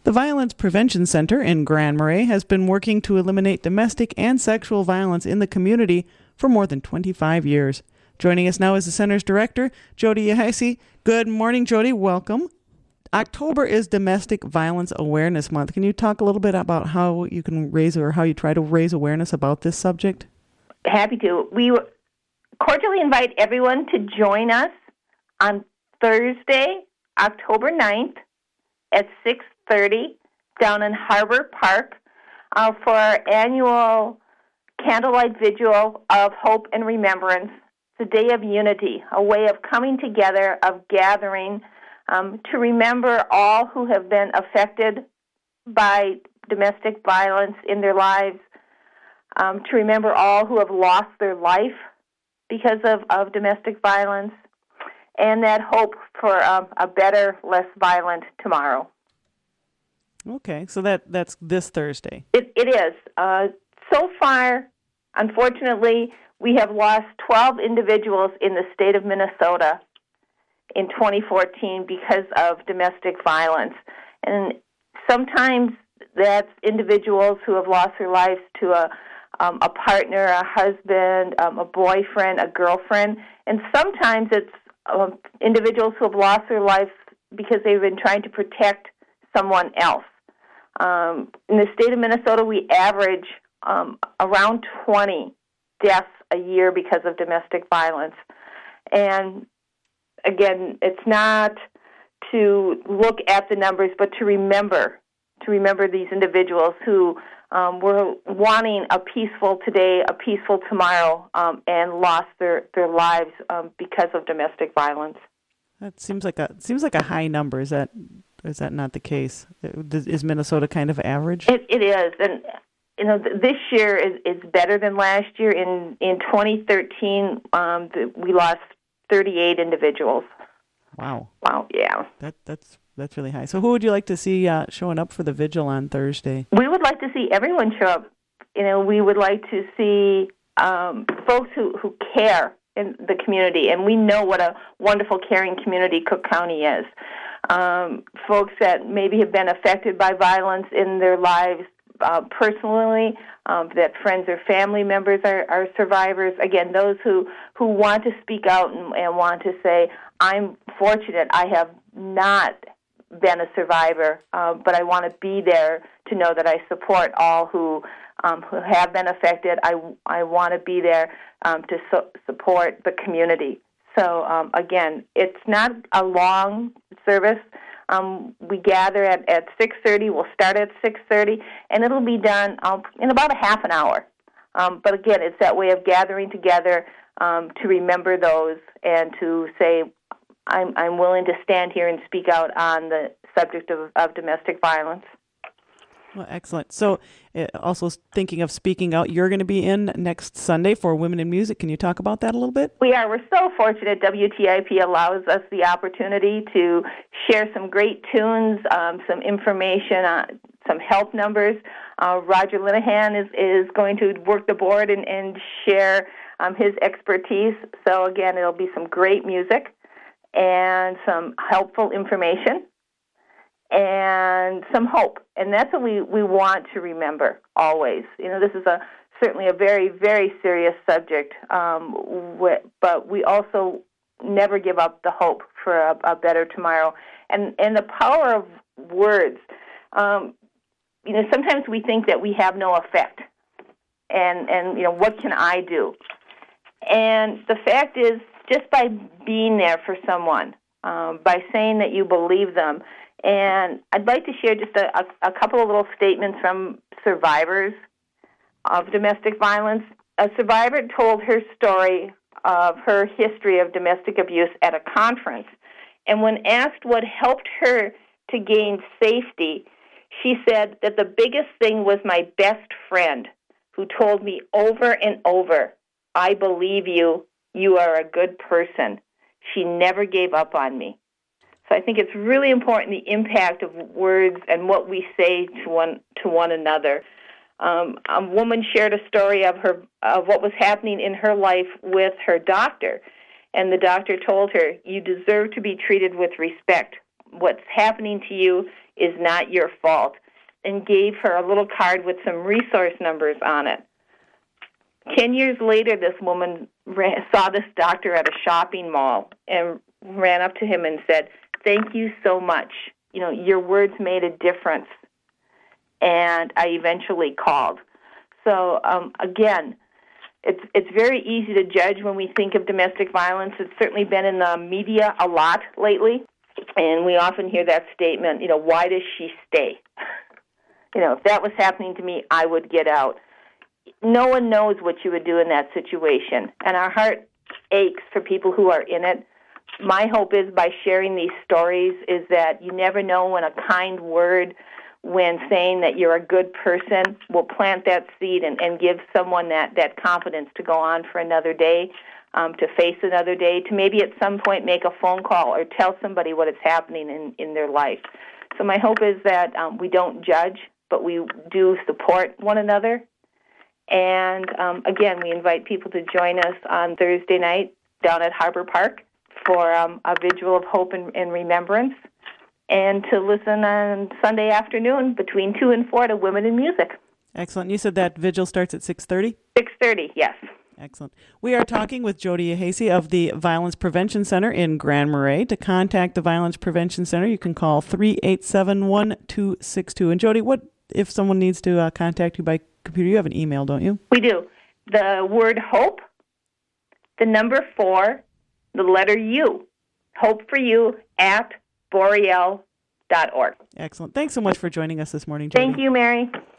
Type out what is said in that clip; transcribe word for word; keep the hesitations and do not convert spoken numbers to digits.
The Violence Prevention Center in Grand Marais has been working to eliminate domestic and sexual violence in the community for more than twenty-five years. Joining us now is the center's director, Jody Yahisi. Good morning, Jody. Welcome. October is Domestic Violence Awareness Month. Can you talk a little bit about how you can raise or how you try to raise awareness about this subject? Happy to. We cordially invite everyone to join us on Thursday, October ninth at six thirty down in Harbor Park uh, for our annual candlelight vigil of hope and remembrance. It's a day of unity, a way of coming together, of gathering um, to remember all who have been affected by domestic violence in their lives, um, to remember all who have lost their life because of, of domestic violence, and that hope for um, a better, less violent tomorrow. Okay, so that, that's this Thursday. It, it is. Uh, so far, unfortunately, we have lost twelve individuals in the state of Minnesota in twenty fourteen because of domestic violence. And sometimes that's individuals who have lost their lives to a, um, a partner, a husband, um, a boyfriend, a girlfriend. And sometimes it's um, individuals who have lost their lives because they've been trying to protect someone else. Um, in the state of Minnesota, we average um, around twenty deaths a year because of domestic violence. And again, it's not to look at the numbers, but to remember, to remember these individuals who um, were wanting a peaceful today, a peaceful tomorrow, um, and lost their, their lives um, because of domestic violence. That seems like a seems like a high number. Is that is that not the case? Is Minnesota kind of average? It, it is, and you know this year is, is better than last year. In in twenty thirteen, um, the, we lost thirty-eight individuals. Wow! Wow! Yeah. That that's that's really high. So, who would you like to see uh, showing up for the vigil on Thursday? We would like to see everyone show up. You know, we would like to see um, folks who, who care in the community, and we know what a wonderful, caring community Cook County is. Um, folks that maybe have been affected by violence in their lives uh, personally, um, that friends or family members are, are survivors. Again, those who, who want to speak out and, and want to say, I'm fortunate I have not been a survivor, uh, but I want to be there to know that I support all who um, who have been affected. I, I want to be there um, to so- support the community. So, um, again, it's not a long service. Um, we gather at, at six thirty. We'll start at six thirty, and it'll be done um, in about a half an hour. Um, but, again, it's that way of gathering together um, to remember those and to say, I'm, I'm willing to stand here and speak out on the subject of, of domestic violence. Well, excellent. So uh, also thinking of speaking out, you're going to be in next Sunday for Women in Music. Can you talk about that a little bit? We are. We're so fortunate W T I P allows us the opportunity to share some great tunes, um, some information, uh, some help numbers. Uh, Roger Linehan is, is going to work the board and, and share um, his expertise. So, again, it'll be some great music and some helpful information and some hope. And that's what we, we want to remember always. You know, this is a certainly a very, very serious subject, um, wh- but we also never give up the hope for a, a better tomorrow. And, and the power of words. Um, you know, sometimes we think that we have no effect. And, and, you know, what can I do? And the fact is, just by being there for someone, um, by saying that you believe them. And I'd like to share just a, a, a couple of little statements from survivors of domestic violence. A survivor told her story of her history of domestic abuse at a conference. And when asked what helped her to gain safety, she said that the biggest thing was my best friend who told me over and over, I believe you, you are a good person. She never gave up on me. So I think it's really important, the impact of words and what we say to one to one another. Um, a woman shared a story of her of what was happening in her life with her doctor, and the doctor told her, "You deserve to be treated with respect. What's happening to you, is not your fault, and gave her a little card with some resource numbers on it. Ten years later, this woman ran, saw this doctor at a shopping mall and ran up to him and said, "Thank you so much. You know, your words made a difference." And I eventually called. So, um, again, it's it's very easy to judge when we think of domestic violence. It's certainly been in the media a lot lately, and we often hear that statement, you know, why does she stay? You know, if that was happening to me, I would get out. No one knows what you would do in that situation, and our heart aches for people who are in it. My hope is by sharing these stories is that you never know when a kind word, when saying that you're a good person, will plant that seed and, and give someone that, that confidence to go on for another day, um, to face another day, to maybe at some point make a phone call or tell somebody what is happening in, in their life. So my hope is that um, we don't judge, but we do support one another. And, um, again, we invite people to join us on Thursday night down at Harbor Park for um, a vigil of hope and, and remembrance, and to listen on Sunday afternoon between two and four to Women in Music. Excellent. You said that vigil starts at six thirty? six thirty, yes. Excellent. We are talking with Jody Ahasey of the Violence Prevention Center in Grand Marais. To contact the Violence Prevention Center, you can call three eight seven, one two six two. And Jody, what if someone needs to uh, contact you by computer? You have an email, don't you? We do. The word hope, the number four, the letter U, hope for you at boreal dot org. Excellent. Thanks so much for joining us this morning, Jody. Thank you, Mary.